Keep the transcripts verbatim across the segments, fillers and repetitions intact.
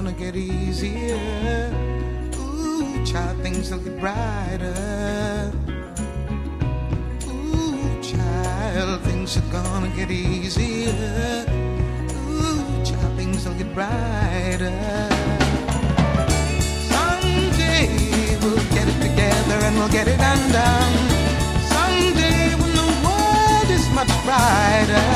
gonna get easier. Ooh, child, things will get brighter. Ooh, child, things are gonna get easier. Ooh, child, things will get brighter. Someday we'll get it together and we'll get it undone. Someday when the world is much brighter.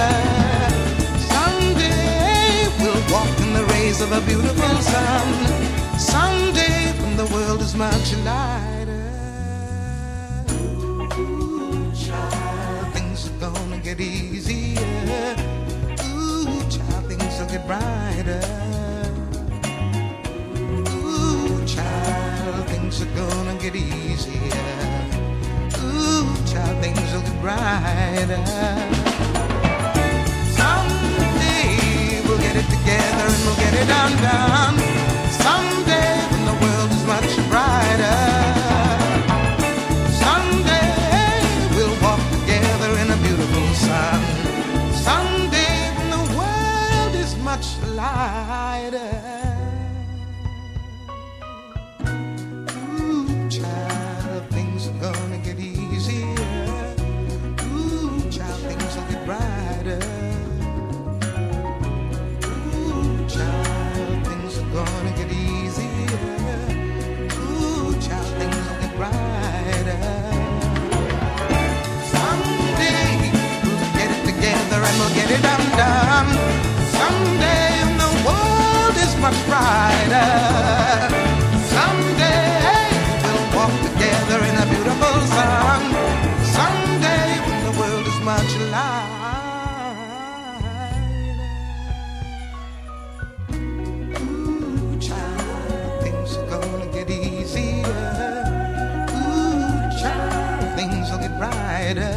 Someday we'll walk in the rays of a beautiful sun. Someday when the world is much lighter. Ooh, child, things are gonna get easier. Ooh, child, things will get brighter. Ooh, child, things are gonna get easier. Ooh, child, things will get brighter. Someday we'll get it together and we'll get it undone. Someday when the world is much brighter. Someday we'll walk together in a beautiful sun. Someday when the world is much lighter. Ooh, child, things are gonna get easier. Ooh, child, things will get brighter. Ooh, child, things are gonna get easier. Ooh, child, things will get brighter. Someday we'll get it together and we'll get it undone. Someday when the world is much brighter. Someday we'll walk together in a beautiful sun. Someday when the world is much lighter. Ooh, child, things are gonna get easier. Ooh, child, things will get brighter.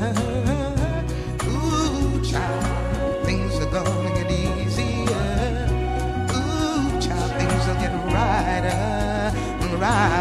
Ooh, child, things are gonna get easier. Ooh, child, things will get brighter, brighter.